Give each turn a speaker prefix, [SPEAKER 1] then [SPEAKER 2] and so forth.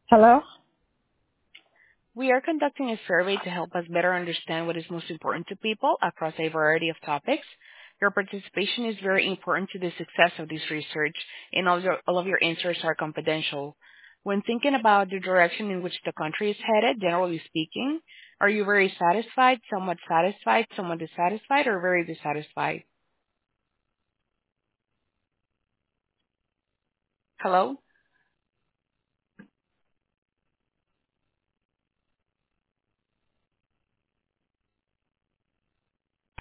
[SPEAKER 1] Hello?
[SPEAKER 2] We are conducting a survey to help us better understand what is most important to people across a variety of topics. Your participation is very important to the success of this research, and all of your answers are confidential. When thinking about the direction in which the country is headed, generally speaking, are you very satisfied, somewhat dissatisfied, or very dissatisfied? Hello?